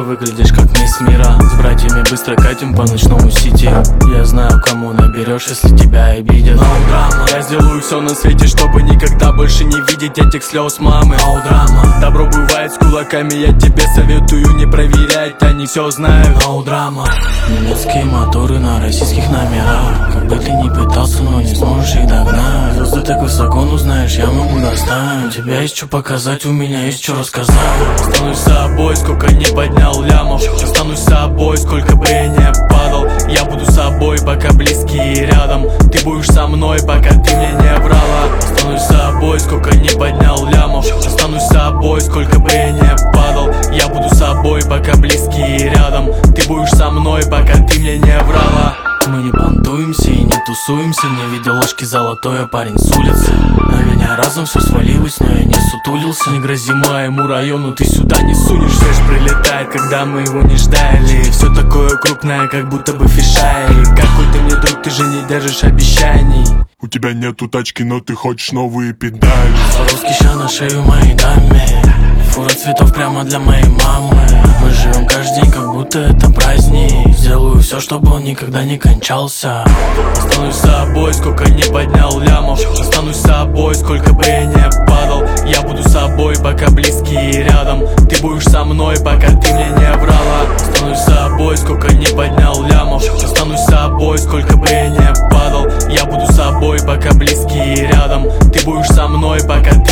выглядишь как мисс мира. С братьями быстро катим по ночному сити. Я знаю, кому наберешь, если тебя обидят. No drama. Я сделаю все на свете, чтобы никогда больше не видеть этих слез мамы. No drama. Добро бывает с кулаками, я тебе советую не проверять, они все знают. No drama. Немецкие моторы на российских номерах. Как бы ты ни пытался, но не сможешь их догнать. Звезды так высоко, ну знаешь, я могу достать. У тебя есть что показать, у меня есть что рассказать. Останусь собой, сколько не поднял лямов. Останусь собой, сколько бы я не падал. Я буду собой, пока близкие рядом. Ты будешь со мной, пока ты мне не врала. Останусь собой, сколько не поднял лямов. Останусь собой, сколько бы я не падал. Я буду собой, пока близкие рядом. Ты будешь со мной, пока ты мне не врала. Мы не понтуемся и не тусуемся. Не видел ложки золотой, а парень с улицы. На меня разом все свалилось, но я не сутулился. Не грози моему району, ты сюда не сунешься. Флеш прилетает, когда мы его не ждали. Все такое крупное, как будто бы фишайли. Какой ты мне друг, ты же не держишь обещаний. У тебя нету тачки, но ты хочешь новые педали. Сваровский ща на шею моей даме. Фура цветов прямо для моей мамы. Мы живем каждый день, как будто это праздник. Сделаю все, чтобы он никогда не кончался. Останусь собой, сколько не поднял лямов. Останусь собой, сколько бы я не падал. Я буду собой, пока близкие рядом. Ты будешь со мной, пока ты мне не врала. Останусь собой, сколько не поднял лямов. Останусь собой, сколько бы я не падал. Я буду собой, пока близкие рядом. Ты будешь со мной, пока